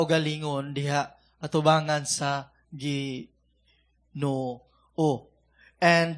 galingon diha atubangan sa Ginoo. And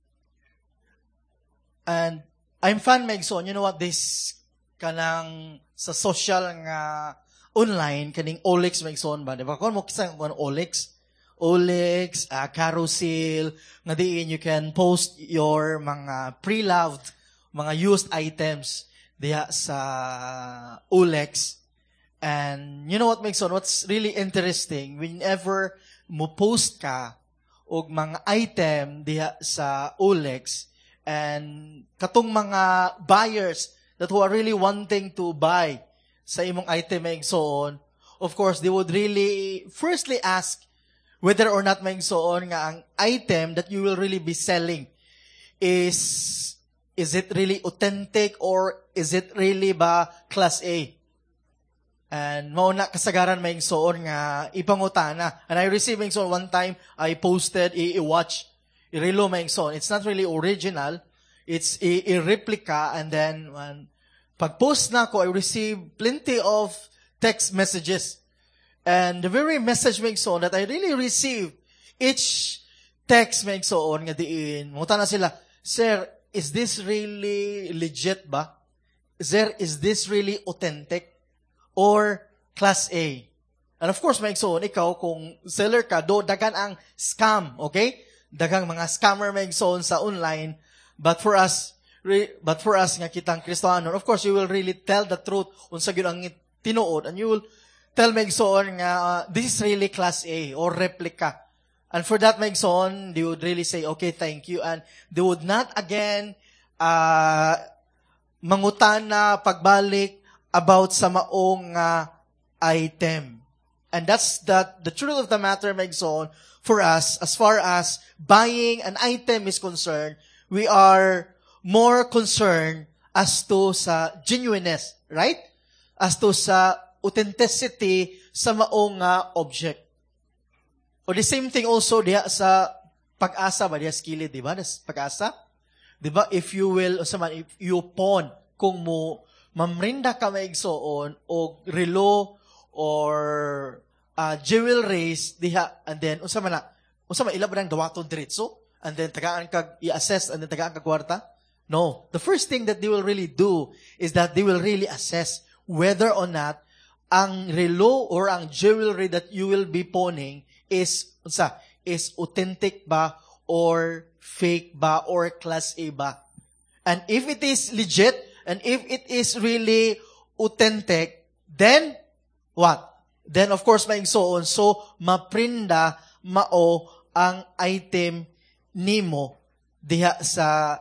I'm fan maigsoon, you know what, this kanang sa social nga online kaning OLX maigsoon ba, diba? Kung mo kisang OLX, carousel, nga diin you can post your mga pre-loved, mga used items diha sa OLX. And you know what makes on, what's really interesting, whenever mo post ka og mga item diha sa OLX, and katong mga buyers that who are really wanting to buy sa imong item and so on, of course, they would really firstly ask whether or not may so on nga ang item that you will really be selling is it really authentic or is it really ba class A? And mauna kasagaran may soon nga ipangutana. And I received may soon one time, I posted i-watch, i-relo may soon. It's not really original. It's a replica. And then, pag-post na ko, I received plenty of text messages. And the very message may soon that I really received, each text may soon nga diin. Mungutan na sila, Sir, is this really legit ba? Sir, is this really authentic? Or class A. And of course, maigsoon, ikaw, kung seller ka, dagan ang scam, okay? Dagang mga scammer maigsoon sa online. But for us nga kitang Kristohanon, of course, you will really tell the truth unsa gyud ang tinuod, and you will tell maigsoon nga, this is really class A or replica. And for that maigsoon, they would really say, okay, thank you. And they would not again mangutana pagbalik about sa maong item. And that's the truth of the matter, maigsoon, for us, as far as buying an item is concerned, we are more concerned as to sa genuineness, right? As to sa authenticity sa maong object. Or the same thing also diha sa pag-asa ba, diha skillet, di ba? Pag-asa? Di ba? If you pawn, kung mo mamrinda ka maigsoon o relo or jewelries diha, and then unsa man ilab nang dawaton diretso, and then tagaan kag i-assess, and then tagaan kag kwarta. No, the first thing that they will really do is that they will really assess whether or not ang relo or ang jewelry that you will be pawning is authentic ba or fake ba or class A ba. And if it is legit, and if it is really authentic, then what? Then of course maigsoon, so maprinda mao ang item nimo diha sa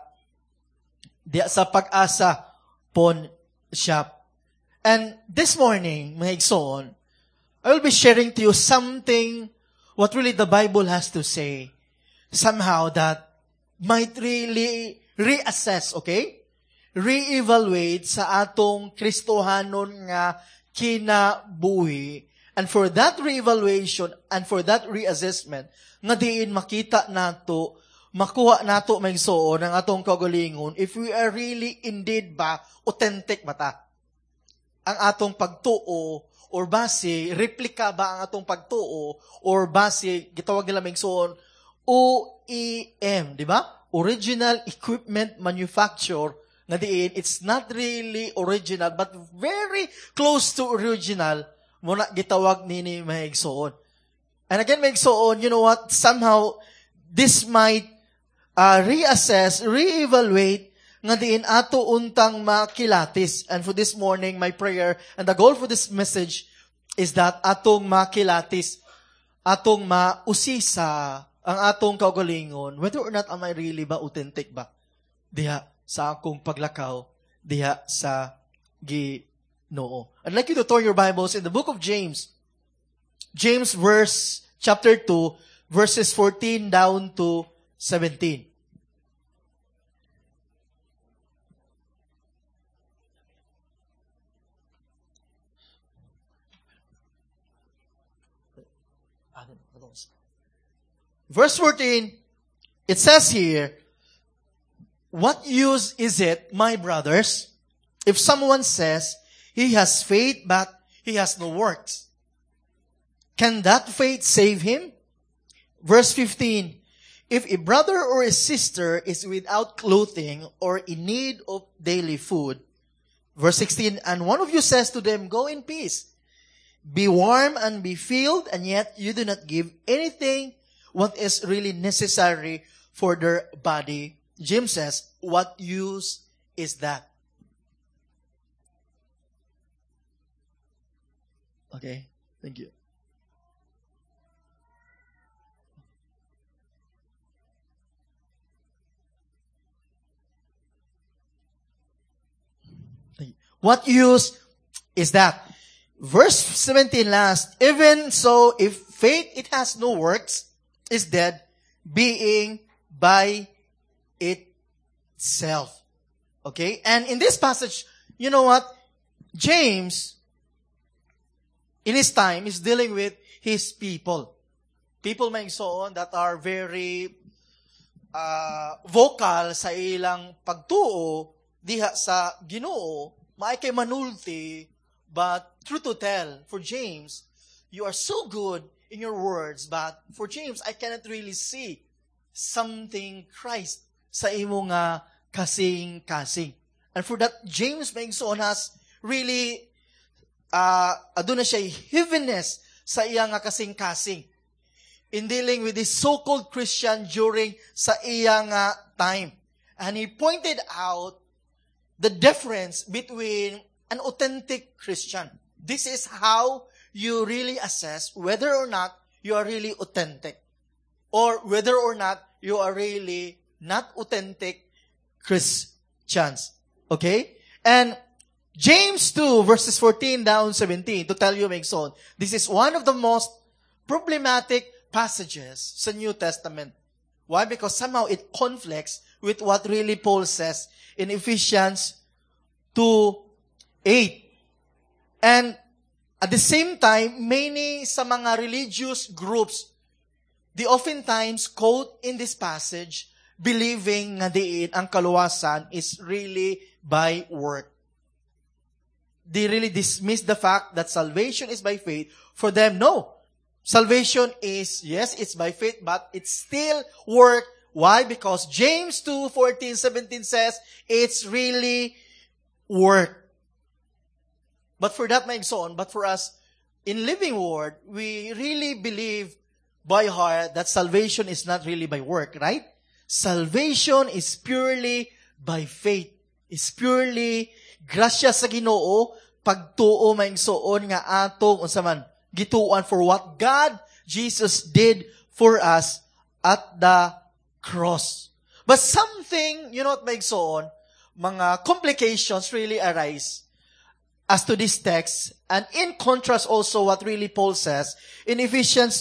Pag-asa pawn shop. And this morning, maigsoon, I will be sharing to you something what really the Bible has to say, somehow that might really reassess, okay? Re-evaluate sa atong Kristohanon nga kinabuhi. And for that re-evaluation and for that reassessment, nga diin makita nato, makuha nato maigsoon ang atong kaugalingon if we are really indeed ba authentic ba ta? Ang atong pagtuo or base, replika ba ang atong pagtuo or base, gitawag nila maigsoon, OEM, di ba? Original Equipment Manufacture, nga diin, it's not really original, but very close to original, muna gitawag nini maigsoon. And again, maigsoon, you know what? Somehow, this might reassess, re-evaluate, nga diin ato untang makilatis. And for this morning, my prayer, and the goal for this message, is that atong makilatis, atong mausisa, ang atong kaugalingon, whether or not am I really ba authentic ba? Diha sa akong paglakaw, diha sa Ginoo. I'd like you to turn your Bibles in the book of James. James chapter 2, verses 14 down to 17. Verse 14, it says here, "What use is it, my brothers, if someone says he has faith but he has no works? Can that faith save him? Verse 15, if a brother or a sister is without clothing or in need of daily food, verse 16, and one of you says to them, go in peace, be warm and be filled, and yet you do not give anything what is really necessary for their body. James says, what use is that? Okay, thank you. What use is that? Verse 17 last, even so, if faith it has no works, is dead, being by itself. Okay? And in this passage, you know what? James, in his time, is dealing with his people. People may so on that are very vocal sa ilang pagtuo diha sa Ginoo, maay kay manulti, but truth to tell, for James, you are so good in your words, but for James, I cannot really see something Christ sa imo nga kasing-kasing. And for that, James Mengson has really, aduna siya heaviness sa iya nga kasing-kasing in dealing with this so-called Christian during sa iya nga time. And he pointed out the difference between an authentic Christian. This is how you really assess whether or not you are really authentic, or whether or not you are really not authentic Christians. Okay? And James 2 verses 14 down 17, to tell you, Megson, this is one of the most problematic passages sa New Testament. Why? Because somehow it conflicts with what really Paul says in Ephesians 2:8. And at the same time, many sa mga religious groups, they oftentimes quote in this passage, believing nga diin ang kaluwasan is really by work. They really dismiss the fact that salvation is by faith. For them, no. Salvation is, yes, it's by faith, but it's still work. Why? Because James 2:14-17 says, it's really work. But for that, my son, but for us, in Living Word, we really believe by heart that salvation is not really by work, right? Salvation is purely by faith. It's purely grasya sa Ginoo, pagtuo maingsoon nga atong unsa man gituan for what God, Jesus did for us at the cross. But something, you know what maingsoon, mga complications really arise as to this text, and in contrast also what really Paul says in Ephesians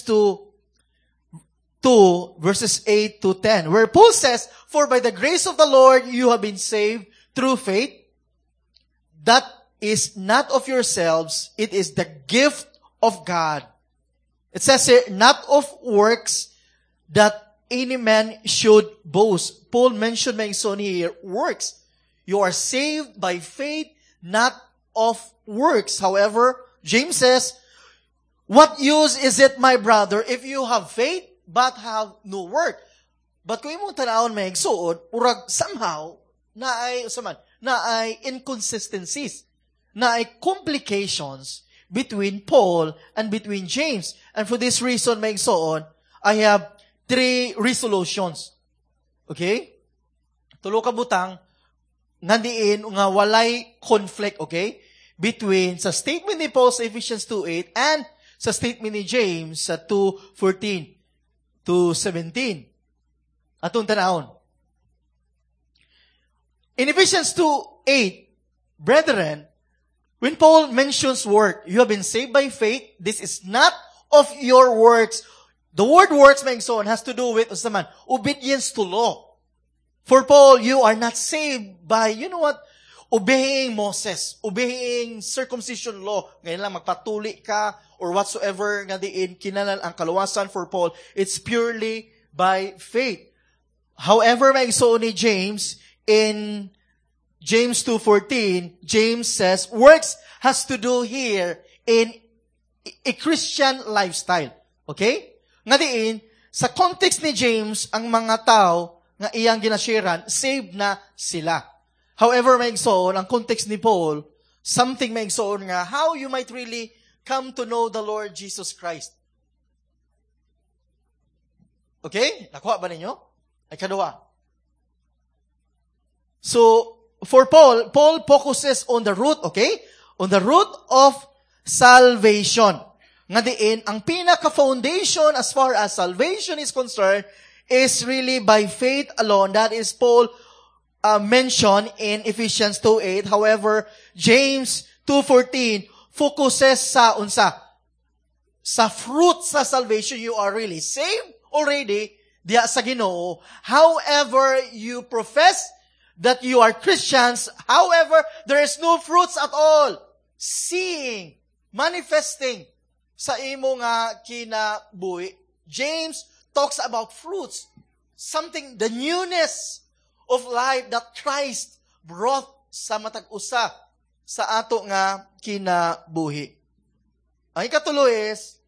2 verses 8-10, where Paul says, for by the grace of the Lord you have been saved through faith. That is not of yourselves, it is the gift of God. It says here, not of works, that any man should boast. Paul mentioned here, works. You are saved by faith, not of works. However, James says, what use is it, my brother, if you have faith but have no work? But kung imong tanawon may igsuod, urag somehow na ay inconsistencies, na ay complications between Paul and between James. And for this reason, may igsuod, I have 3 resolutions. Okay? Tulo ka butang nandiin nga walay conflict, okay? Between sa statement ni Paul sa Ephesians 2:8 and sa statement ni James sa 2:14-17. Atong tanawon. In Ephesians 2:8, brethren, when Paul mentions work, you have been saved by faith. This is not of your works. The word works, my son, has to do with obedience to law. For Paul, you are not saved by, you know what? Obeying Moses, obeying circumcision law. Ngayon lang magpatuli ka or whatsoever nga diin kinahanglan ang kaluwasan for Paul. It's purely by faith. However, may igsoon ni James, in James 2:14, James says, works has to do here in a Christian lifestyle. Okay? Nga diin, sa context ni James, ang mga tao nga iyang ginasharean, saved na sila. However, maigsoon, ang context ni Paul, something maigsoon nga, how you might really come to know the Lord Jesus Christ. Okay? Nakuha ba ninyo? Ay kadua. So, for Paul focuses on the root, okay? On the root of salvation. Nga diin, ang pinaka-foundation as far as salvation is concerned is really by faith alone. That is Paul mentioned in Ephesians 2:8. However, James 2:14 focuses sa unsa? Sa fruit sa salvation. You are really saved already diya sa Ginoo. However, you profess that you are Christians. However, there is no fruits at all. Seeing, manifesting sa imo nga kinabuhi. James talks about fruits. Something, the newness of life that Christ brought sa matag-usa sa ato nga kinabuhi. Ang ikatulo is,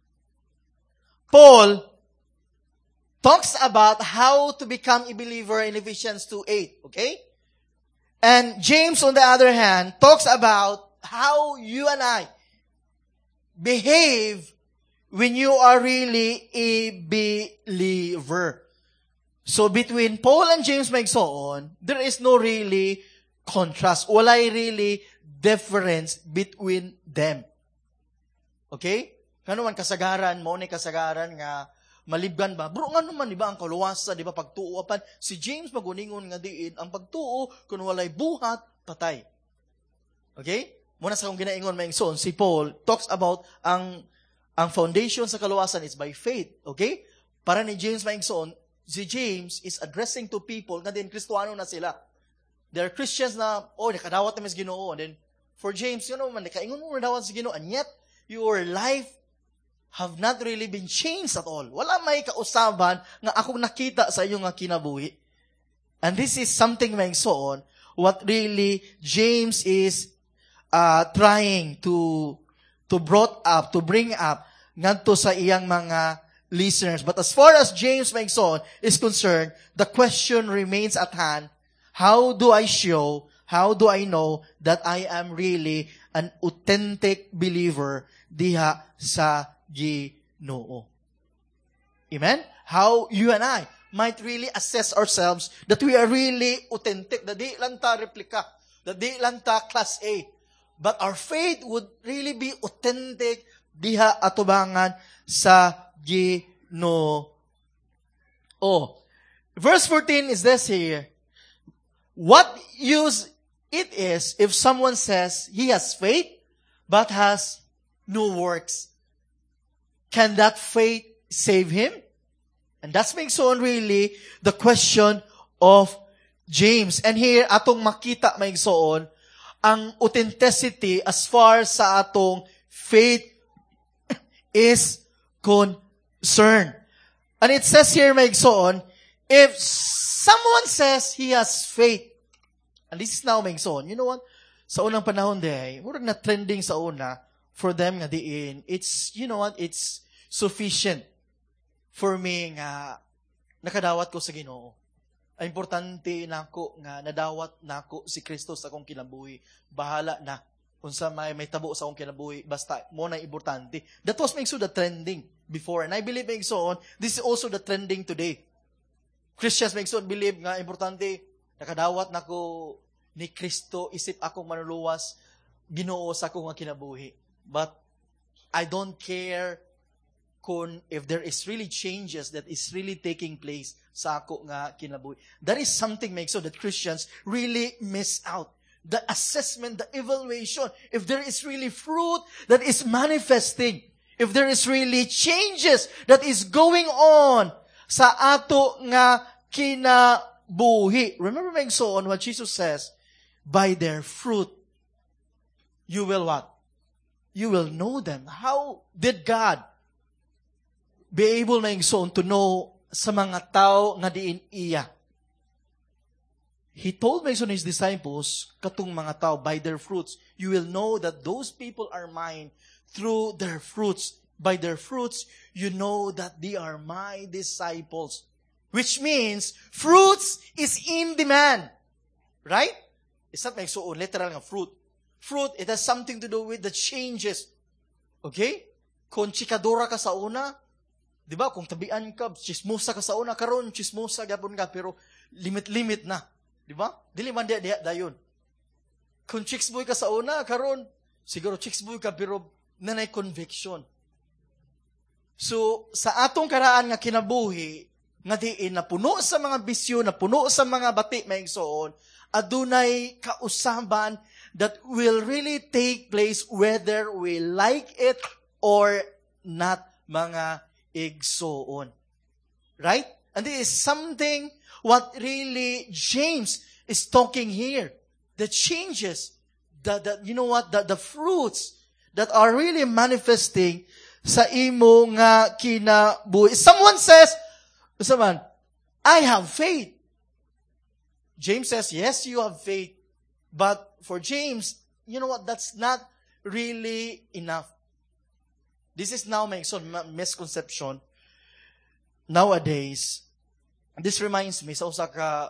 Paul talks about how to become a believer in Ephesians 2:8, okay? And James, on the other hand, talks about how you and I behave when you are really a believer. So between Paul and James maigsoon, there is no really contrast. Walay really difference between them. Okay? Kano man kasagaran, mo ni kasagaran nga malibgan ba? Bro, nga naman, di ba, ang kaluwasa, di ba, pagtuo apan, si James maguningon nga diin, ang pagtuo, kung walay buhat, patay. Okay? Muna sa kong ginaingon maingson, si Paul talks about ang foundation sa kaluwasan is by faith. Okay? Para ni James maingson, si James is addressing to people nga din, Kristoano na sila. There are Christians na, nakadawat naman sa Ginoo. And then, for James, nakaingon mo nadawat sa Ginoo, and yet, your life have not really been changed at all. Wala may kausaban nga akong nakita sa iyong nga kinabuhi. And this is something maigsoon, what really James is trying to bring up ngadto sa iyang mga listeners. But as far as James maigsoon is concerned, the question remains at hand, how do I know that I am really an authentic believer diha sa Ginoo? Amen? How you and I might really assess ourselves that we are really authentic. That di lang ta replika. That di lang ta class A. But our faith would really be authentic diha atubangan sa Ginoo. Verse 14 is this here. What use it is if someone says he has faith but has no works? Can that faith save him? And that's makes on really the question of James. And here, atong makita maigsoon, ang authenticity as far sa atong faith is concerned. And it says here maigsoon, if someone says he has faith, and this is now maigsoon, you know what? Sa unang panahon day, murag na trending sa una, for them nga diin, it's, you know what, it's sufficient for me nga nakadawat ko sa Ginoo. Ang importante nako nga nadawat nako si Kristo sa akong kinabuhi. Bahala na unsa may tabo sa akong kinabuhi, basta mo na importante. That was maigso the trending before, and I believe maigsoon, this is also the trending today. Christians maigsoon believe nga importante nakadawat nako ni Kristo, isip akong manuluwas, Ginoo sa akong kinabuhi. But I don't care if there is really changes that is really taking place sa ako nga kinabuhi. That is something makes so that Christians really miss out. The assessment, the evaluation, if there is really fruit that is manifesting, if there is really changes that is going on sa ato nga kinabuhi. Remember being so on what Jesus says, by their fruit, you will what? You will know them. How did God be able to know sa mga tao nga diin iya? He told his disciples, katong mga tao, by their fruits, you will know that those people are mine through their fruits. By their fruits, you know that they are my disciples. Which means, fruits is in demand. Right? It's not like so literal nga fruit. Fruit, it has something to do with the changes. Okay? Kung chikadora ka sa una, di ba? Kung tabian ka, chismosa ka sa una, karon chismosa gapon ka, pero limit-limit na. Di ba? Dili man diya dayon. Kung chicks boy ka sa una, karon siguro chicks boy ka, pero nanay conviction. So, sa atong karaan nga kinabuhi, nga diin na puno sa mga bisyo, na puno sa mga bati, maigsoon, adunay kausaban that will really take place whether we like it or not, mga igsoon. Right? And this is something what really James is talking here. The changes, the fruits that are really manifesting sa imo nga kinabuhi. Someone says, I have faith. James says, yes, you have faith. But for James, that's not really enough. This is now my misconception. Nowadays, this reminds me sa usa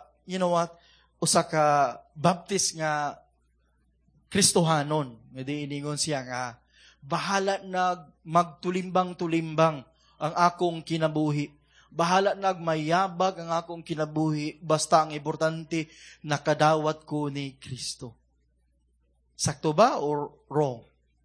ka Baptist nga Kristohanon. Hindi iningon siya nga, bahala magtulimbang-tulimbang ang akong kinabuhi. Bahala mayabag ang akong kinabuhi, basta ang importante, nakadawat ko ni Kristo. Sakto ba or wrong?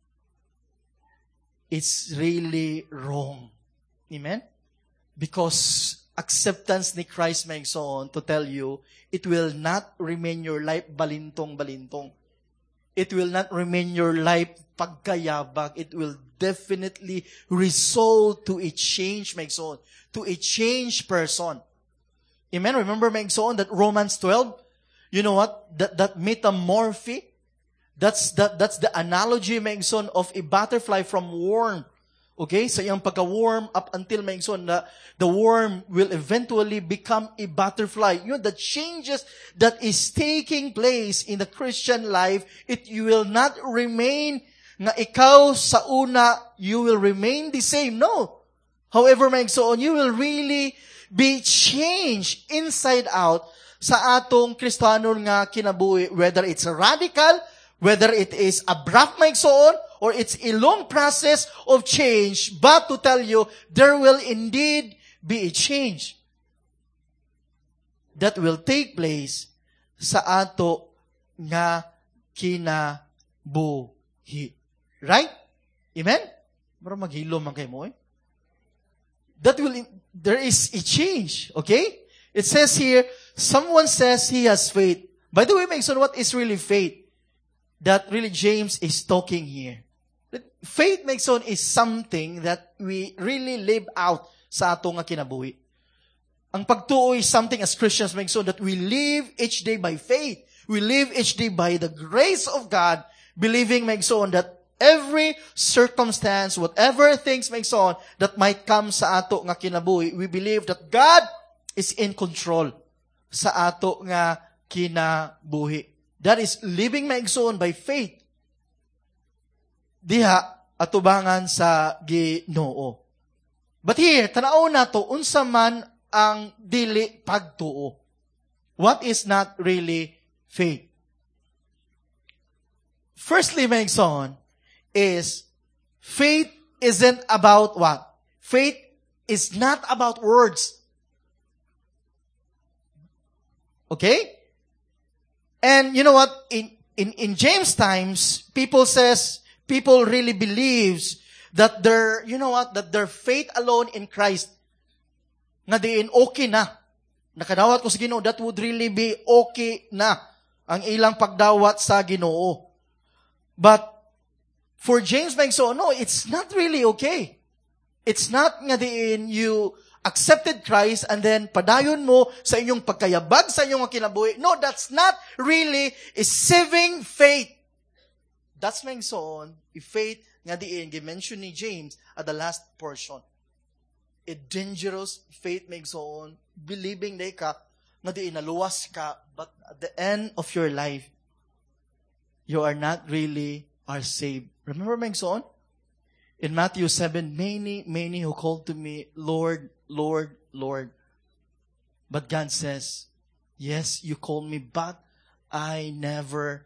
It's really wrong. Amen? Because acceptance ni Christ may so on to tell you, it will not remain your life balintong-balintong. It will not remain your life pagkayabag. It will definitely result to a change, may so on, to a changed person. Amen? Remember, may so on, that Romans 12, you know what? That metamorphy, that's the analogy, may so on, of a butterfly from worm. Okay? Sa iyang pagka-worm up until may so on, the worm will eventually become a butterfly. The changes that is taking place in the Christian life, it will not remain nga ikaw sa una, you will remain the same. No. However, may so on, you will really be changed inside out sa atong Kristanon nga kinabuhi, whether it's radical, whether it is abrupt, may so on, or it's a long process of change, but to tell you, there will indeed be a change that will take place sa ato nga kinabuhi. Right? Amen? Pero maghilo man kayo mo eh. There is a change. Okay? It says here, someone says he has faith. By the way, so what is really faith? That really James is talking here. Faith, Megson, is something that we really live out sa atong nga kinabuhi. Ang pagtuo is something as Christians, Megson, that we live each day by faith. We live each day by the grace of God, believing, Megson, that every circumstance, whatever things, Megson, that might come sa ato nga kinabuhi, we believe that God is in control sa ato nga kinabuhi. That is living, Megson, by faith. Diha atubangan sa Ginoo. But here, tanaw na to, unsa man ang dili pagtuo. What is not really faith? Firstly, Megson, is faith isn't about what? Faith is not about words. Okay? And you know what? In James times, people really believes that their faith alone in Christ, nga diin okay na. Nakadawat ko sa Ginoo, that would really be okay na ang ilang pagdawat sa Ginoo. But for James Megso, no, it's not really okay. It's not nga diin you accepted Christ and then padayon mo sa inyong pagkayabag sa inyong kinabuhi. No, that's not really a saving faith. That's Megso on, a faith nga diin, gi-mention ni James at the last portion. A dangerous faith Megso on, believing na ka, nga diin naluwas ka, but at the end of your life, you are not really are saved. Remember Megso on? In Matthew 7, many who called to me, Lord, Lord, Lord. But God says, yes, you called me, but I never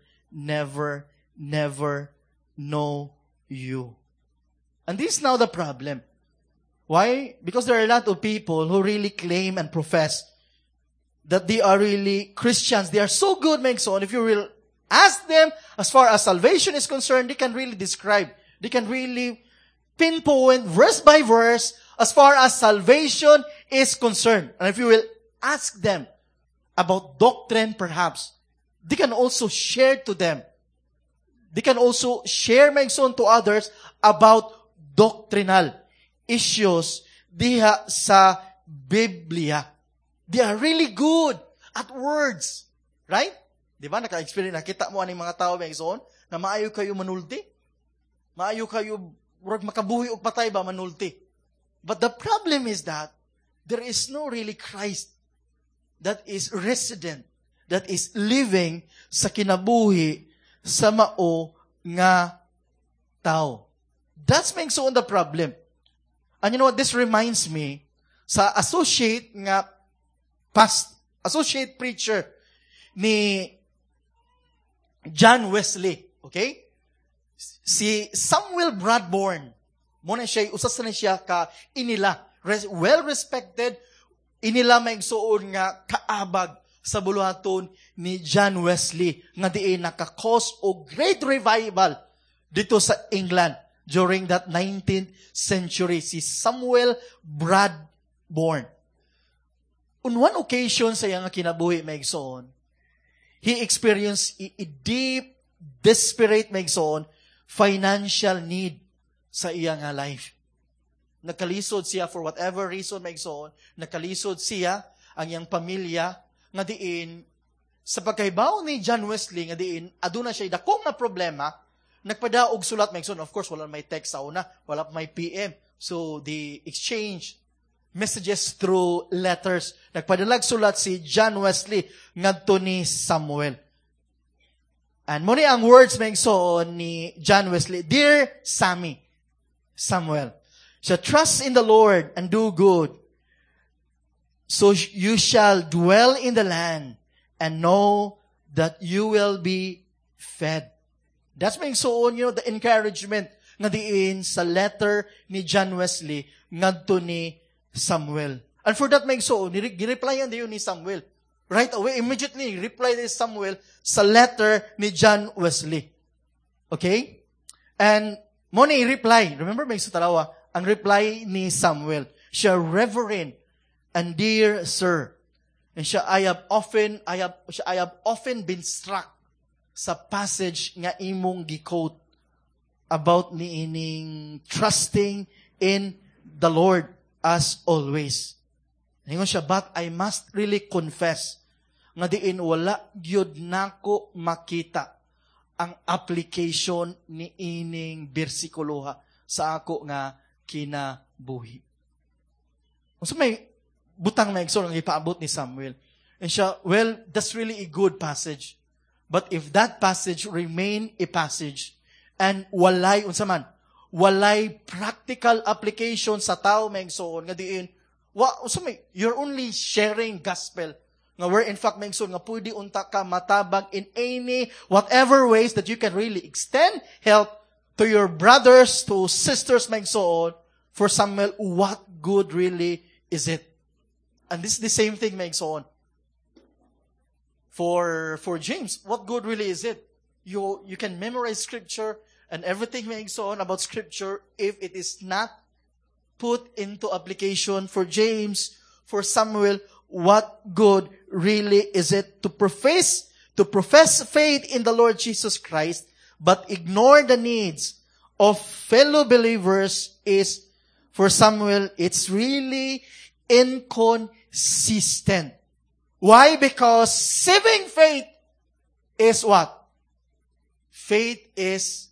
know you. And this is now the problem. Why? Because there are a lot of people who really claim and profess that they are really Christians. They are so good, Megson. If you will ask them, as far as salvation is concerned, they can really describe. They can really pinpoint verse by verse as far as salvation is concerned. And if you will ask them about doctrine, perhaps, they can also share to them. They can also share, Megson, to others about doctrinal issues diha sa Biblia. They are really good at words. Right? Di ba? Naka-experience, nakita mo aning mga tao, Megson, na maayo kayo manulti. Maayo kayo, makabuhi o patay ba manulti. But the problem is that there is no really Christ that is resident, that is living sa kinabuhi sa mao nga tao. That's Megson the problem. And you know what? This reminds me sa associate preacher ni John Wesley. Okay? Si Samuel Bradburn. Muna siya, usas na siya ka inila. Well-respected. Inila Megson nga kaabag sa buluhaton ni John Wesley nga diin naka-cause o great revival dito sa England during that 19th century. Si Samuel Bradburn. On one occasion sa iyang kinabuhi, Megson, he experienced a deep, desperate, Megson, financial need sa iyang life. Nakalisod siya for whatever reason, Megson, nakalisod siya ang iyang pamilya nga diin sa pagkaibaw ni John Wesley nga diin aduna siya dakong na problema, nagpadaog sulat, Megson. Of course, wala may text sa una, wala may PM. So, they exchange messages through letters. Nagpadalag sulat si John Wesley ngadto ni Samuel. And muna ang words, Megson, ni John Wesley. Dear Samuel, so trust in the Lord and do good, so you shall dwell in the land and know that you will be fed. That's Megson, the encouragement nga diin sa letter ni John Wesley ngadto ni Samuel. And for that, Megson, gireplyan diyon ni Samuel. Right away, immediately, reply ni Samuel sa letter ni John Wesley. Okay? And muna i-reply. Remember, Megson, talawa, ang reply ni Samuel, siya, Reverend and dear sir. And siya, I have often been struck sa passage nga imong gi-quote about niining trusting in the Lord as always. Ningon siya, but I must really confess nga diin wala gyud nako makita ang application ni ining bersikuloha sa ako nga kinabuhi. So may butang na ang ipaabot ni Samuel. And siya, well, that's really a good passage. But if that passage remain a passage and walay practical application sa tao, Megson, nga diin, you're only sharing gospel. Nga where in fact, Megson, nga pwede unta ka matabang in any, whatever ways that you can really extend help to your brothers, to sisters, Megson. For Samuel, what good really is it? And this is the same thing, Megson. For James, what good really is it? You can memorize scripture and everything, Megson, about scripture if it is not put into application. For James, for Samuel, what good really is it to profess faith in the Lord Jesus Christ but ignore the needs of fellow believers? Is for Samuel, it's really inconsistent. Why? Because saving faith is what? Faith is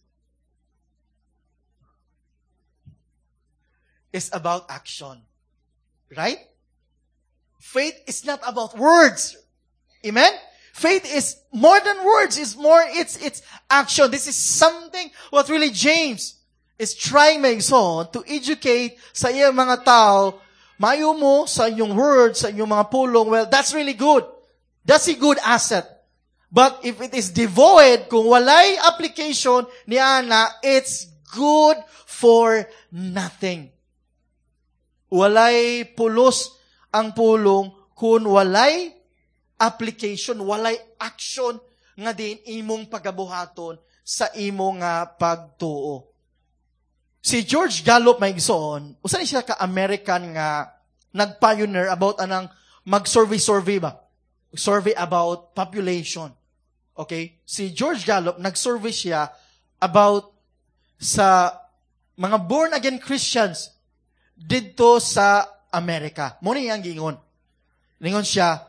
about action. Right? Faith is not about words. Amen? Faith is more than words. It's action. This is something what really James is trying maigsoon to educate sa iyang mga tao, mayo mo sa inyong words, sa inyong mga pulong, well, that's really good. That's a good asset. But if it is devoid, kung walay application ni ana, it's good for nothing. Walay pulos ang pulong kung walay application, walay action nga din imong pagabuhaton sa imong pagtuo. Si George Gallup maigsoon, usa ni siya ka-American nga nag-pioneer about anang mag-survey ba? Survey about population. Okay? Si George Gallup, nag-survey siya about sa mga born-again Christians dito sa Amerika. Muna yung gingon. Ingon siya,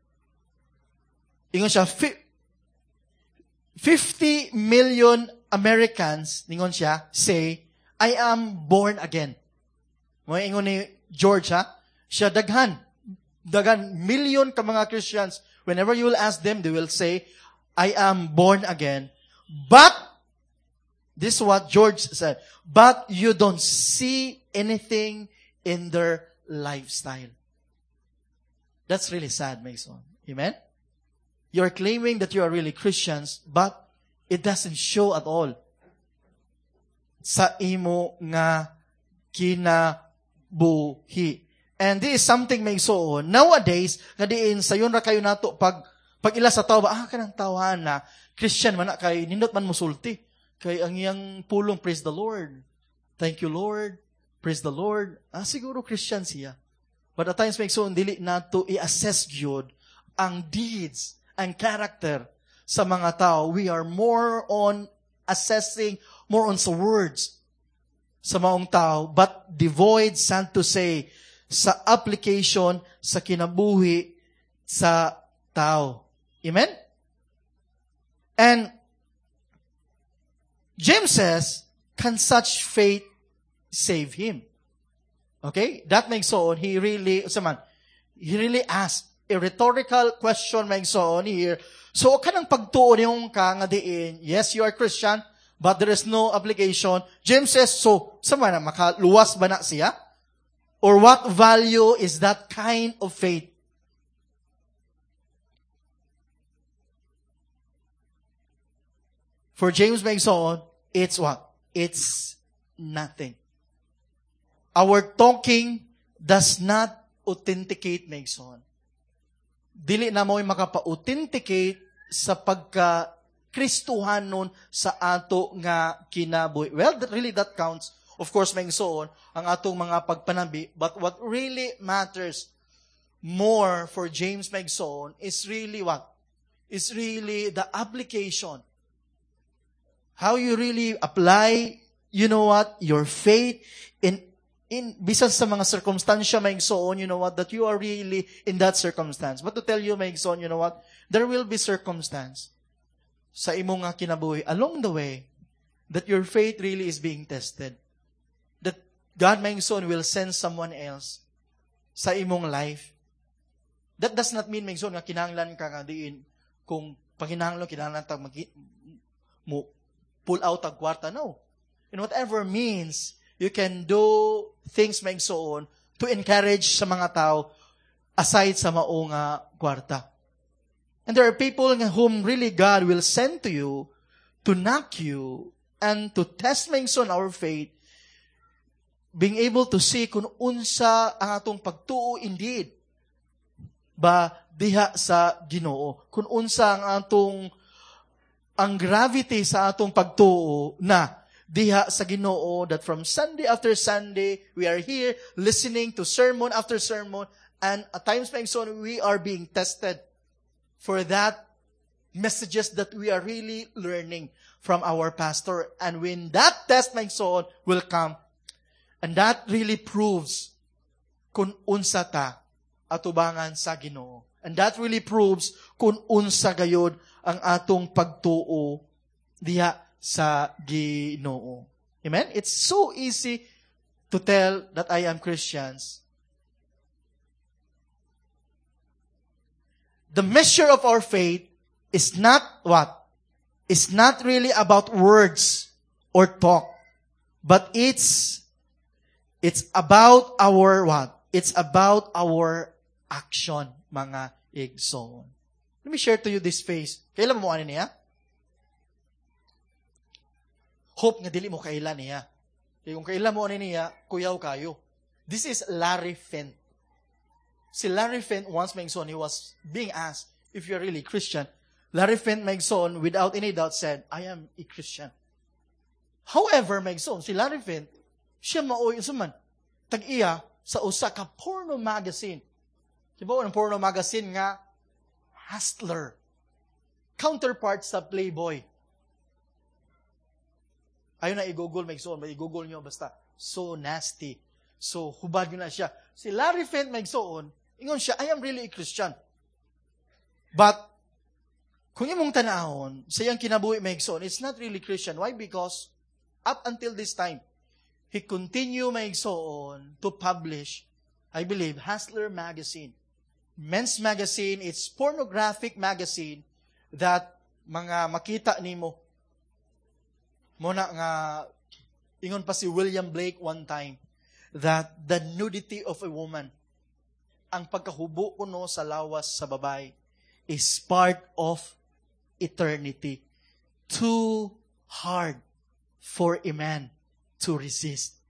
50 million Americans, ningon siya, say, I am born again. Mga ingon ni George, siya daghan, million ka mga Christians, whenever you will ask them, they will say, I am born again. But, this is what George said, but you don't see anything in their lifestyle. That's really sad, Mason. Amen? You're claiming that you are really Christians, but it doesn't show at all sa imo nga kinabuhi. And this is something may so nowadays, nga diin, sayon ra kayo nato, pag ila sa tao ba, kanang tawahan na, Christian man na, kay nindot man musulti. Kay ang iyang pulong, praise the Lord. Thank you, Lord. Praise the Lord. Siguro Christian siya. But at times, may so, dili na to i-assess gyud ang deeds, ang character sa mga tao. We are more on assessing, more on sa words sa maong tao, but devoid, sad to say, sa application, sa kinabuhi sa tao. Amen? And James says, can such faith save him? Okay? That makes so he really asked a rhetorical question makes so here. So, kanang pagtuo niyong ka nga diin, yes, you are Christian, but there is no application. James says, so, sama na, makaluwas ba na siya? Or what value is that kind of faith? For James makes on, it's what? It's nothing. Our talking does not authenticate makes on. Dili na mo'y makapa-authenticate sa pagka-Kristuhanon sa ato nga kinabuhi. Well, that counts. Of course, may so on, ang atong mga pagpanabi. But what really matters more for James Megson is really what? Is really the application. How you really apply, you know what, your faith in bisan sa mga circumstansya Megson, you know what, that you are really in that circumstance. But to tell you Megson, you know what, there will be circumstance sa imong nga kinabuhi along the way that your faith really is being tested. God, my son, will send someone else sa imong life. That does not mean, my son, nga kinahanglan ka nga diin kung panghinahanglan, kinahanglan tag mo pull out ang kwarta. No. In whatever means, you can do things, my son, to encourage sa mga tao aside sa maong kwarta. And there are people whom really God will send to you to knock you and to test, my son, our faith, being able to see kung unsa ang atong pagtuo indeed ba diha sa Ginoo, kung unsa ang gravity sa atong pagtuo na diha sa Ginoo, that from Sunday after Sunday we are here listening to sermon after sermon, and at times we are being tested for that messages that we are really learning from our pastor. And when that test will come, and that really proves kung unsa ta atubangan sa Ginoo. And that really proves kung unsa gayud ang atong pagtuo diha sa Ginoo. Amen? It's so easy to tell that I am Christians. The measure of our faith is not what? It's not really about words or talk. But it's about our what? It's about our action, mga igsoon. Let me share to you this face. Kailan mo ano niya? Hope nga dili mo kailan niya. Kaya kung kailan mo ano niya, kuyaw kayo. This is Larry Fent. Si Larry Fent, once Megson, he was being asked, if you're really Christian, Larry Fent Megson, without any doubt, said, I am a Christian. However, Megson, si Larry Fent, siya maoy, suman, tag-iya, sa usa ka porno magazine. Diba, ang porno magazine nga, Hustler. Counterpart sa Playboy. Ayun na i-google, Megson, i-google nyo basta, so nasty. So, hubad nyo na siya. Si Larry Fent Megson, ingon siya, I am really a Christian. But, kung imong tanahon, sa iyang kinabuhi Megson, it's not really Christian. Why? Because, up until this time, he continue Megson to publish, I believe, Hustler magazine. Men's magazine, it's pornographic magazine that mga makita nimo. Muna nga, ingon pa si William Blake one time, that the nudity of a woman, ang pagkahubo kuno sa lawas sa babae, is part of eternity. Too hard for a man to resist.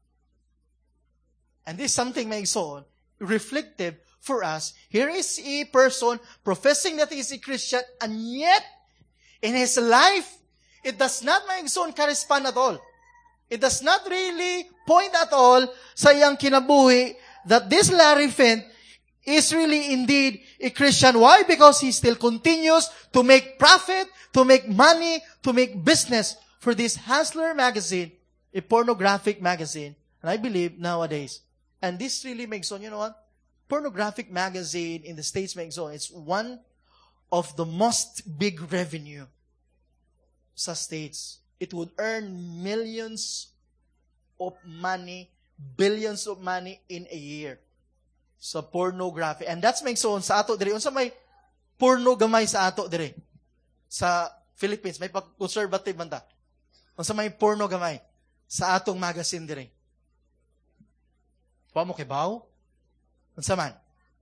And this is something may so reflective for us. Here is a person professing that he is a Christian, and yet, in his life, it does not make son correspond at all. It does not really point at all sa iyang kinabuhi that this Larry Fent is really indeed a Christian. Why? Because he still continues to make profit, to make money, to make business for this Hustler magazine, a pornographic magazine. And I believe nowadays, and this really makes on, you know what? Pornographic magazine in the States makes on, it's one of the most big revenue sa States. It would earn millions of money, billions of money in a year sa pornography. And that's makes on sa ato dire. Unsa may porno gamay sa ato dire? Sa Philippines, may conservative man ta. Unsa may porno gamay sa atong magazine dire? Pa mo kibaw? Unsa man?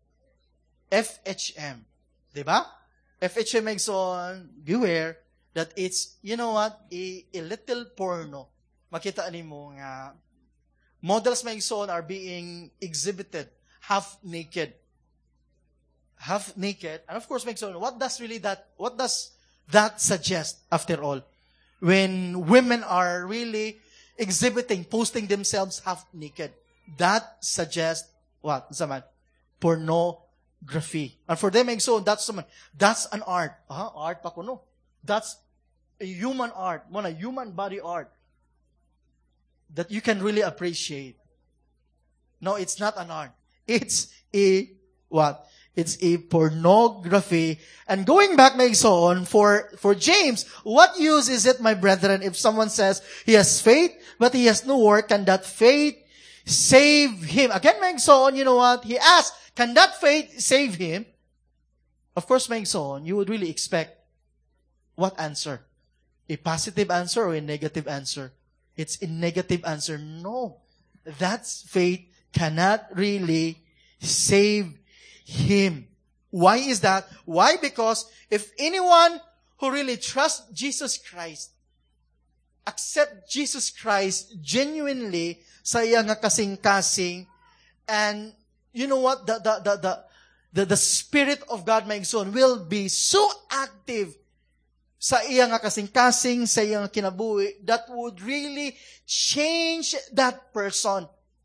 FHM. Diba? FHM makes on, beware, that it's, you know what, a little porno. Makita mo nga, models may son are being exhibited half naked. Half naked. And of course, may son, what does that suggest after all? When women are really exhibiting, posting themselves half naked, that suggests what? Zaman? Pornography. And for them, may son, that's an art. Art pa kuno. That's a human art, a human body art that you can really appreciate. No, it's not an art. It's a what? It's a pornography. And going back, my son, for James, what use is it, my brethren, if someone says he has faith, but he has no work, can that faith save him? Again, my son, you know what? He asked, can that faith save him? Of course, my son, you would really expect what answer? A positive answer or a negative answer? It's a negative answer. No. That faith cannot really save him. Why is that? Why? Because if anyone who really trusts Jesus Christ, accept Jesus Christ genuinely sa iyang kasing-kasing, and you know what? The Spirit of God, my son, will be so active sa iyang kasing-kasing, sa iyang kinabuhi, that would really change that person.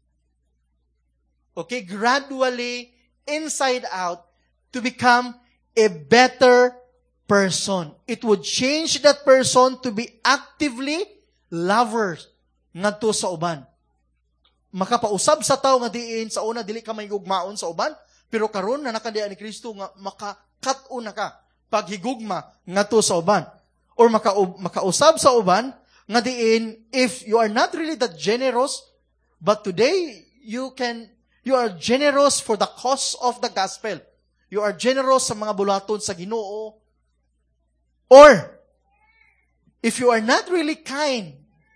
Okay, gradually, inside out, to become a better person. It would change that person to be actively lovers ngadto sa uban. Makapausab sa tao nga diin, sa una dili ka may gugmaon sa uban, pero karon na nakadiya ni Kristo nga makakat-o na ka paghigugma ngadto sa uban. Or makausab sa uban nga diin, if you are not really that generous, but today you are generous for the cause of the gospel. You are generous sa mga bulaton sa Ginoo. Or, if you are not really kind,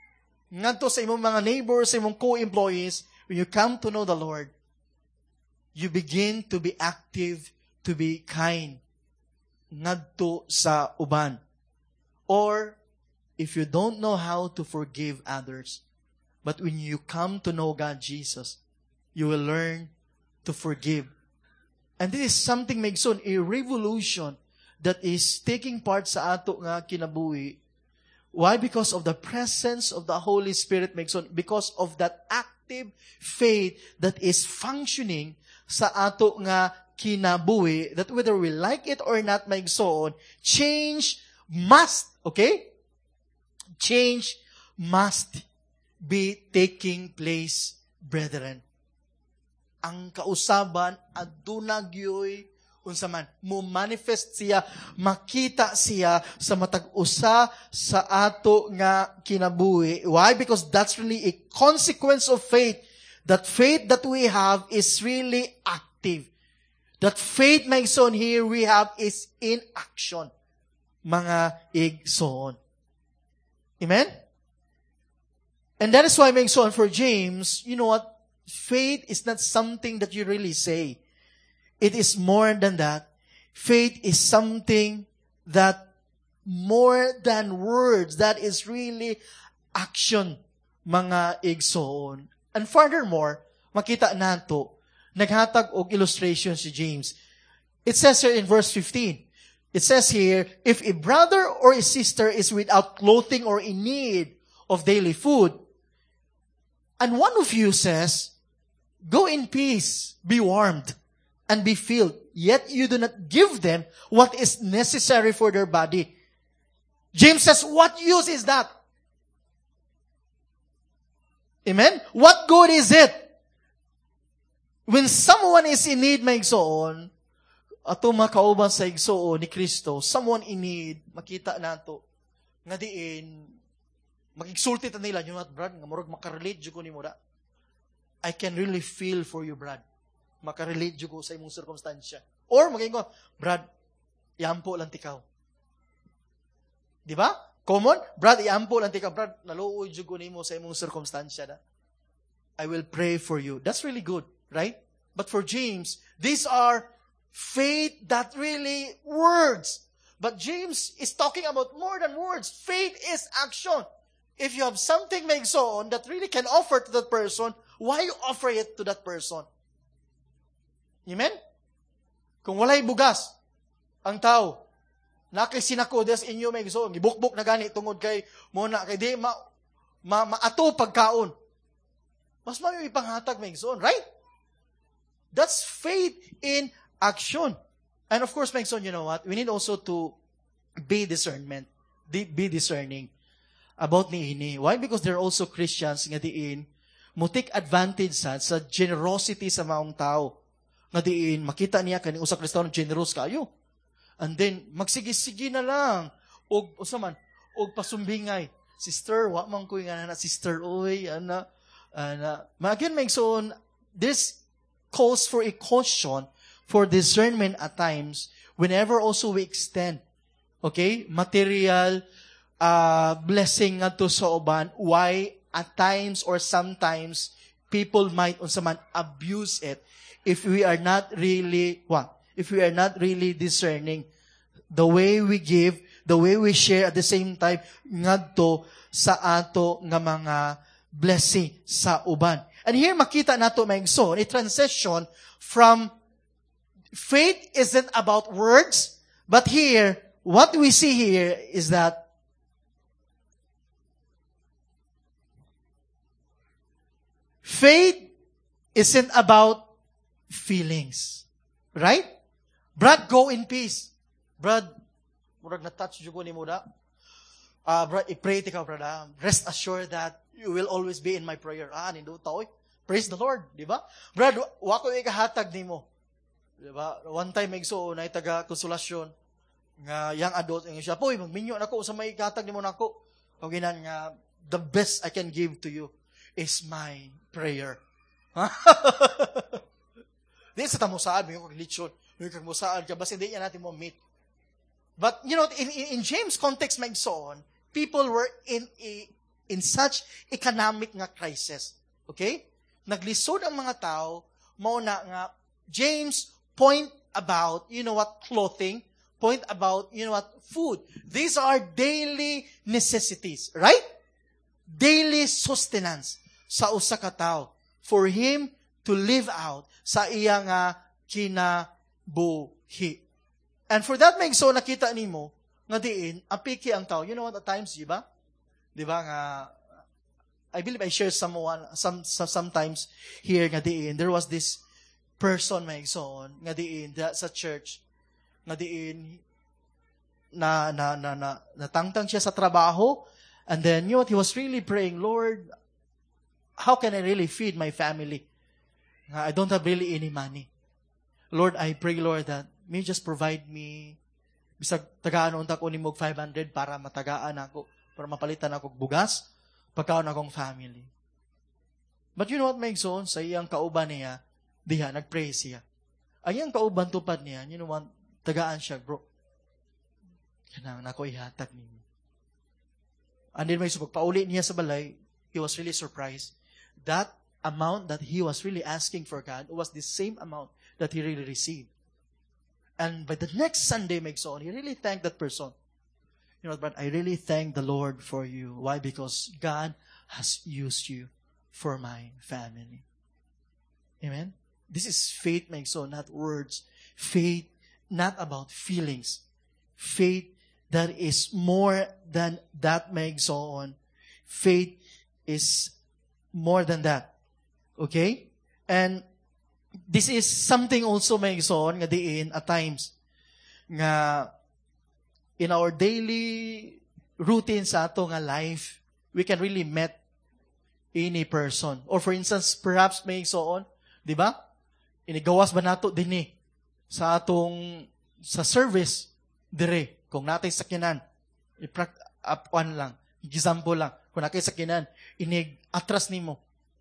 ngadto sa imong mga neighbors, sa imong co-employees, when you come to know the Lord, you begin to be active, to be kind, ngadto sa uban. Or, if you don't know how to forgive others, but when you come to know God, Jesus, you will learn to forgive. And this is something, Megson, a revolution that is taking part sa ato nga kinabuhi. Why? Because of the presence of the Holy Spirit, Megson. Because of that active faith that is functioning sa ato nga kinabuhi, that whether we like it or not, Megson, change must, okay? Change must be taking place, brethren. Ang kausaban, aduna gyoy, unsa man, mo manifest siya, makita siya sa matag usa sa ato nga kinabuhi. Why? Because that's really a consequence of faith. That faith that we have is really active. That faith, my son, here we have is in action. Mga igsoon. Amen? And that is why, my son, for James, you know what? Faith is not something that you really say. It is more than that. Faith is something that more than words, that is really action, mga igsoon. And furthermore, makita nato, naghatag og illustration si James. It says here in verse 15, it says here, if a brother or a sister is without clothing or in need of daily food, and one of you says, go in peace, be warmed, and be filled, yet you do not give them what is necessary for their body. James says, what use is that? Amen? What good is it? When someone is in need, may igsoon, ato makauban sa igsoon ni Kristo, someone in need, makita nato, nga diin, magigsulti ta nila, you know what, Brad, nga murag makarelate jud ko nimo da. I can really feel for you, Brad. Makarelate jud ko sa imong circumstansya. Or maging ko, Brad, iampo lang tikaw. Di ba? Common? Brad, iampo lang tikaw. Brad, naluoy jud ko nimo sa imong circumstansya da. I will pray for you. That's really good, right? But for James, these are faith that really words. But James is talking about more than words. Faith is action. If you have something Megson that really can offer to that person, why you offer it to that person? Amen? Kung walay bugas, ang tao, nakay sinakodes inyo Megson, gibukbuk na gani tungod kay muna kay di maato pagkaon. Mas mayo ipanghatag Megson, right? That's faith in action. And of course, Megson, you know what? We need also to be discerning about niini. Why? Because there are also Christians nga diin mo take advantage sa generosity sa maong tao. Nga diin makita niya kani usa Kristiyano generous kayo. And then magsige-sige na lang og usa man og pasumbingay. Sister, wa man ko nga na sister oy ana. Again, Megson, this calls for a caution for discernment at times whenever also we extend, okay, material blessing ngadto sa uban. Why? At times or sometimes, people might unsa man abuse it if we are not really, if we are not really discerning the way we give, the way we share at the same time, ngadto sa ato nga mga blessing sa uban. And here makita nato Megson, a transition from faith isn't about words, but here, what we see here is that faith isn't about feelings. Right? Brad, go in peace. Brad, murag na-touch jugo ni mo da. Brad, i-pray tika, brad. Rest assured that you will always be in my prayer. Nindo taoy. Praise the Lord. Di ba? Brad, wako ikahatag ni mo. Di ba? One time, Megso, na itaga konsolasyon. Nga young adult. Nga siya, poy, magminyo na ko. Sa may ikahatag ni mo na ko. Kaginan nga, the best I can give to you is my prayer. Di sa tamusaan, may kaglitsyon, may kagmusaan ka, basta hindi niya natin mo meet. But, you know, in James' context, Megson, people were in a in such economic nga crisis. Okay? Naglisod ang mga tao, mauna nga, James point about, clothing, point about, food. These are daily necessities, right? Daily sustenance sa usa ka tawo for him to live out sa iya nga kinabuhi. And for that makes so nakita nimo nga diin ang piki ang tao. At times, di ba? Di ba nga I believe I share sometimes here nga diin there was this person maigsoon nga diin sa church nga diin na natangtang siya sa trabaho, and then he was really praying, Lord, how can I really feed my family? I don't have really any money. Lord, I pray, Lord, that may just provide me bisag tagaan unta ko nimog 500 para matagaan ako, para mapalitan ako bugas pagkaon akong family. But you know what, maigsoon, sa iyang kauban niya diha nagpray siya. Ang iyang kauban tupad niya, what, tagaan siya, bro. Kanang nako ihatag nimo. And then may pagpauli niya sa balay, he was really surprised. That amount that he was really asking for God was the same amount that he really received. And by the next Sunday, he really thanked that person. But I really thank the Lord for you. Why? Because God has used you for my family. Amen? This is faith, not words. Faith, not about feelings. Faith that is more than that, Faith is more than that. Okay? And this is something also nga diin at times nga in our daily routine sa ato nga life, we can really met any person. Or for instance, perhaps di ba? Inigawas ba nato dinhi sa atong sa service dire kung natay sakyanan. Up-on lang. Example lang. Kung natay sakyanan, inig atras nimo.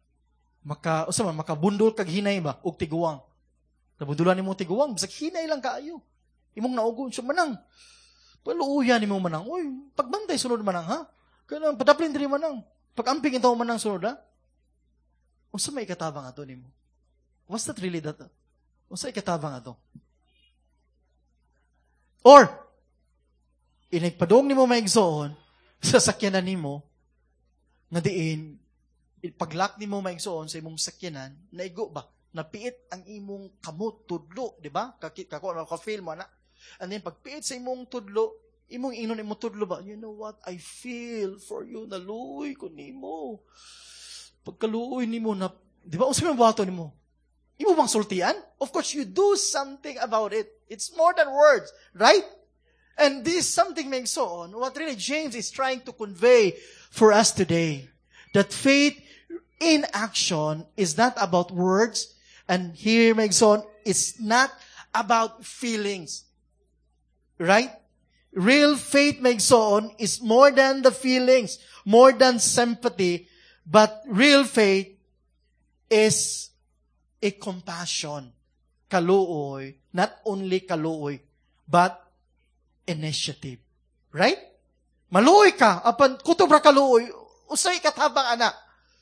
Makabundol kag hinay ba og tiguwang. Nabundulan nimo tiguwang, bisag hinay lang kaayo. Imong naugon siya manang. Paluuyan nimo manang. Oy, pagbantay sunod manang ha. Kanang padaplin diri manang. Pag-amping ito manang sunod ha. Unsa may katabang ato nimo? What's that really that? Unsa ikatabang ato? Or inigpadong nimo maigsoon sa sakyanan nimo nga diin paglock nimo maigsoon sa imong sakyanan, naigo ba? Napiit ang imong kamot, tudlo, di ba? Kako ka-feel mo na. And then pagpiit sa imong tudlo, imong inon imong tudlo ba? You know what? I feel for you. Naluoy ko nimo. Pagkaluoy nimo na, di ba? Unsa man buhaton nimo? Imo bang sultian? Of course, you do something about it. It's more than words, right? And this is something maigsoon, what really James is trying to convey for us today. That faith in action is not about words, and here, maigsoon, it's not about feelings. Right? Real faith, maigsoon, is more than the feelings, more than sympathy, but real faith is a compassion. Kaluoy, not only kaluoy, but initiative. Right? Maluoy ka, apan kutob ra kaluoy, usay katabang anak.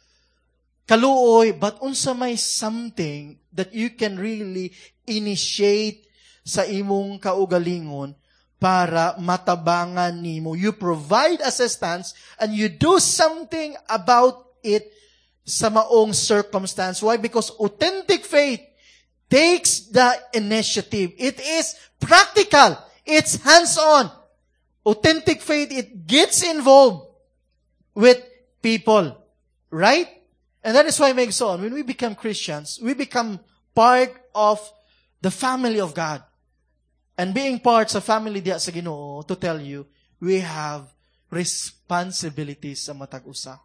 Kaluoy, but unsa may something that you can really initiate sa imong kaugalingon para matabangan nimo. You provide assistance and you do something about it sa maong circumstance. Why? Because authentic faith takes the initiative. It is practical. It's hands-on. Authentic faith, it gets involved with people. Right? And that is why, maigsoon, when we become Christians, we become part of the family of God. And being part sa family diya sa Ginoo, to tell you, we have responsibilities sa matag usa.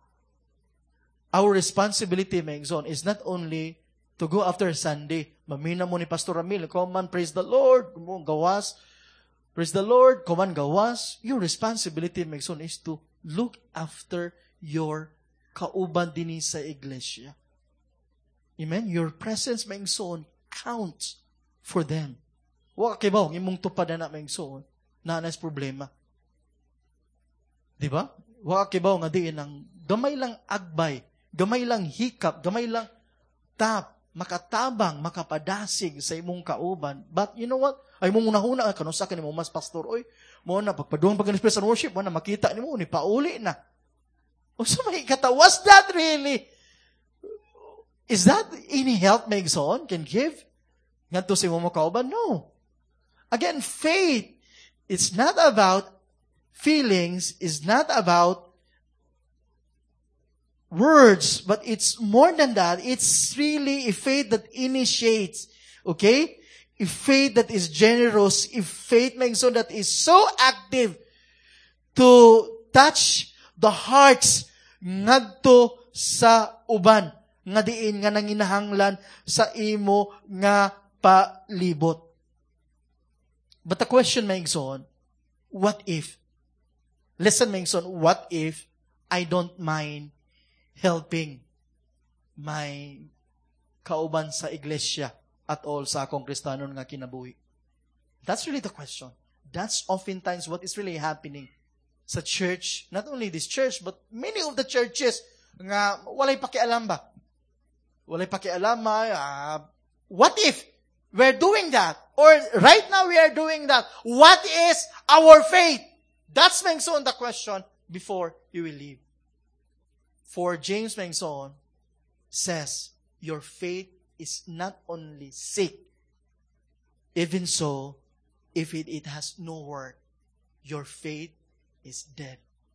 Our responsibility, maigsoon, is not only to go after Sunday. Mamina mo ni Pastor Ramil, come on, praise the Lord, gawas. Praise the Lord, come on, gawas. Your responsibility, maigsoon, is to look after your kauban din sa iglesia. Amen? Your presence, maigsoon, counts for them. Wa kay ba, imong tupad na maigsoon, na problema. Di ba? Wa kibaw nga diin ang gamay lang agbay, gamay lang hikap, gamay lang makatabang, makapadasig sa imong kauban. But you know what? Ay mong unahuna, kanong sa akin mo mas pastor, oy, mo na, pagpaduang pag-express and worship, mo na, makita ni mo, ni pauli na. O sa may kata, was that really? Is that any help may igsoon can give? Ngadto sa imong kauban? No. Again, faith, it's not about feelings, it's not about words, but it's more than that. It's really a faith that initiates, okay? A faith that is generous, a faith that is so active to touch the hearts ngadto sa uban, nga diin nga nanginahanglan sa imo nga palibot. But the question maigsoon, what if? Listen maigsoon, what if I don't mind helping my kauban sa iglesia at all sa akong Kristanon nga kinabuhi? That's really the question. That's oftentimes what is really happening sa church. Not only this church, but many of the churches nga walay pakialam ba? Walay pakialam what if we're doing that? Or right now we are doing that. What is our faith? That's Mengson the question before you will leave. For James Mengson says, your faith is not only sick, even so, if it has no work, your faith is dead.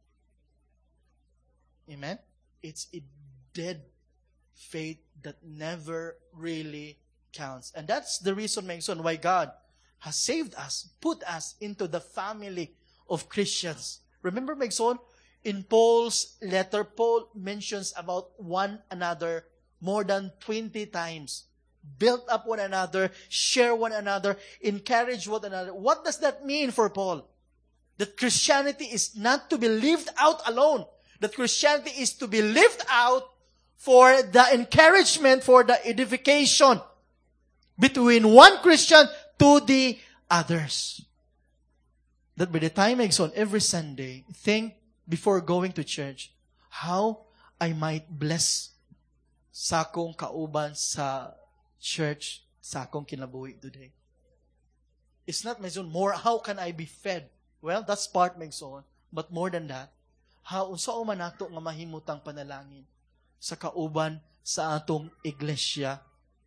Amen? It's a dead faith that never really counts. And that's the reason, Mengson, why God has saved us, put us into the family of Christians. Remember, Mengson, in Paul's letter, Paul mentions about one another more than 20 times. Build up one another, share one another, encourage one another. What does that mean for Paul? That Christianity is not to be lived out alone. That Christianity is to be lived out for the encouragement, for the edification between one Christian to the others. That by the time I go on every Sunday, think before going to church, how I might bless sa akong kauban sa church, sa akong kinabuhi today. It's not more, how can I be fed? Well, that's part, but more than that, how unsa man nato nga mahimutang panalangin sa kauban sa atong iglesia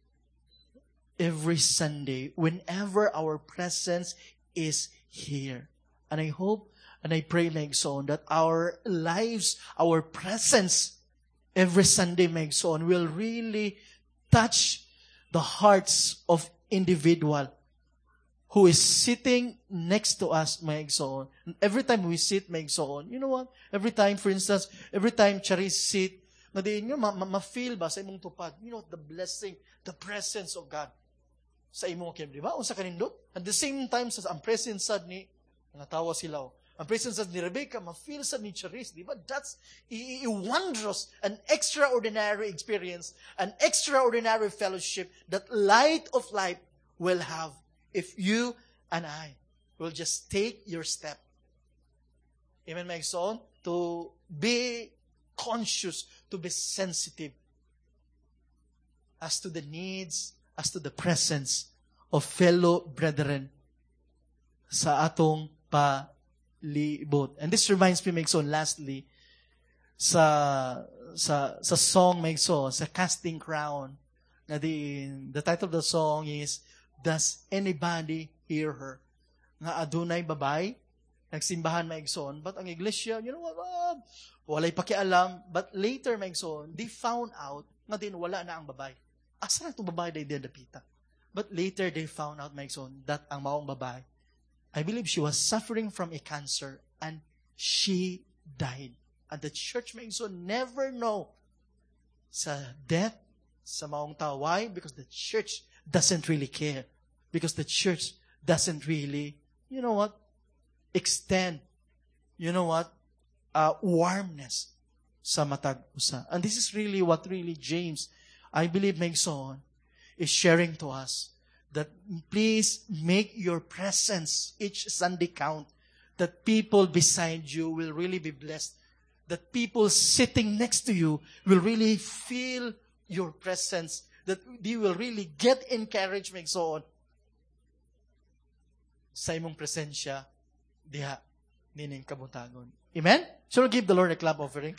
every Sunday, whenever our presence is here. And I hope and I pray, that our lives, our presence every Sunday, will really touch the hearts of individual who is sitting next to us, Every time we sit, you know what? Every time, for instance, every time Charis sit, ma-feel ba sa imong tupad? You know, the blessing, the presence of God sa imong kim, di ba? Unsa kanindot? At the same time, ang presence sad ni, natawa sila, ang presence ni Rebecca, ma-feel sad ni Charis, di ba? That's a wondrous, an extraordinary experience, an extraordinary fellowship that Light of Life will have if you and I will just take your step. Amen, my son? To be conscious, to be sensitive as to the needs, as to the presence of fellow brethren sa atong palibot. And this reminds me, Megson, lastly, sa song, Megson, sa Casting Crown. Na the title of the song is, Does Anybody Hear Her? Nga adunay babay, nagsimbahan, Megson, but ang iglesia, you know what, walay pakialam, but later, Megson, they found out nga din wala na ang babay. Asa na itong babae na dapita? But later, they found out, Megson, that ang maong babae, I believe she was suffering from a cancer and she died. And the church, Megson, never know sa death sa maong tao. Why? Because the church doesn't really care. Because the church doesn't really, you know what, extend, you know what, warmness sa matag usa. And this is really what really James, I believe, Megson, is sharing to us. That please make your presence each Sunday count. That people beside you will really be blessed that people sitting next to you will really feel your presence, that they will really get encouraged, Megsoon, sa imong presensya, diha, nining kabutagon. Amen? So we'll give the Lord a clap offering.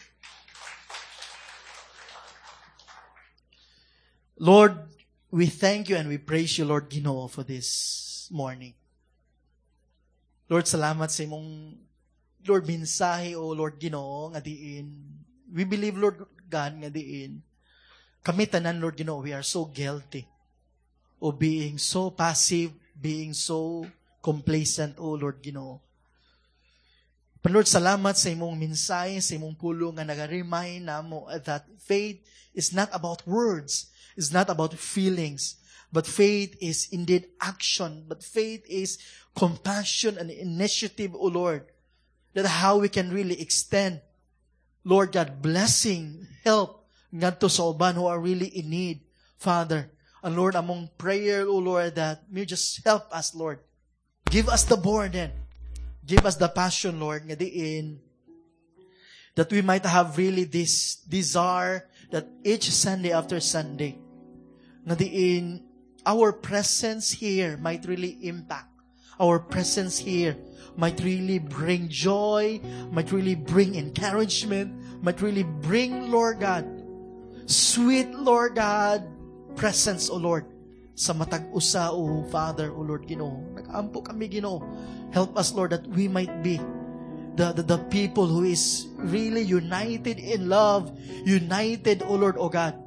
Lord, we thank you and we praise you, Lord Ginoo, for this morning. Lord, salamat sa imong, Lord, mensahe, O Lord Ginoo, nga diin. We believe, Lord God, nga diin. Kami tanan, Lord Ginoo, we are so guilty of being so passive, being so complacent, O Lord Ginoo. But Lord, salamat sa imong mensahe, sa imong pulong nga nag-remind namo that faith is not about words, it's not about feelings, but faith is indeed action, but faith is compassion and initiative, O Lord. That how we can really extend, Lord God, blessing, help, ngadto sa uban who are really in need, Father. And Lord, among prayer, O Lord, that may just help us, Lord. Give us the burden. Give us the passion, Lord, nga diin, that we might have really this desire that each Sunday after Sunday, nga diin, our presence here might really impact. Our presence here might really bring joy, might really bring encouragement, might really bring, Lord God, sweet, Lord God, presence, O Lord, sa matag usa, O Father, O Lord Ginoo. Nag-ampo kami, Ginoo. Help us, Lord, that we might be the people who is really united in love, united, O Lord, O God.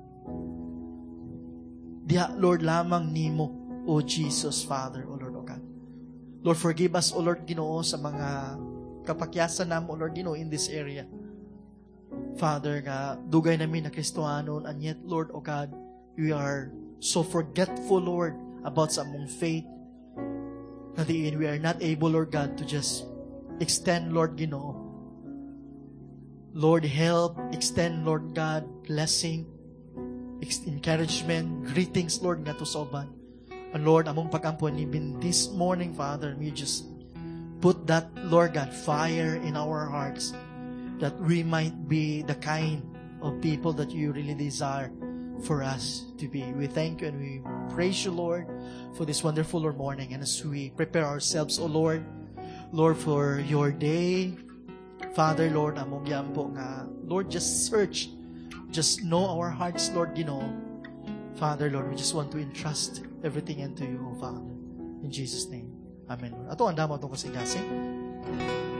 Diha, Lord, lamang nimo, O Jesus, Father, O Lord, O God. Lord, forgive us, O Lord Ginoo, sa mga kapakyasan namo, O Lord Ginoo, in this area. Father, nga dugay namin na Kristohanon, and yet, Lord, O God, we are so forgetful, Lord, about sa among faith. Na diin, we are not able, Lord God, to just extend, Lord Ginoo. Lord, help, extend, Lord God, blessing, encouragement, greetings, Lord, nga to sa uban. And Lord, among pag-ampuan, even this morning, Father, we just put that, Lord God, fire in our hearts, that we might be the kind of people that you really desire for us to be. We thank you and we praise you, Lord, for this wonderful Lord morning. And as we prepare ourselves, O Lord, Lord, for your day, Father, Lord, among yampo nga, Lord, just search, just know our hearts, Lord, Ginoo. Father, Lord, we just want to entrust everything into you, Father. In Jesus' name. Amen, Lord. Ato ang damo itong kasing-kasing.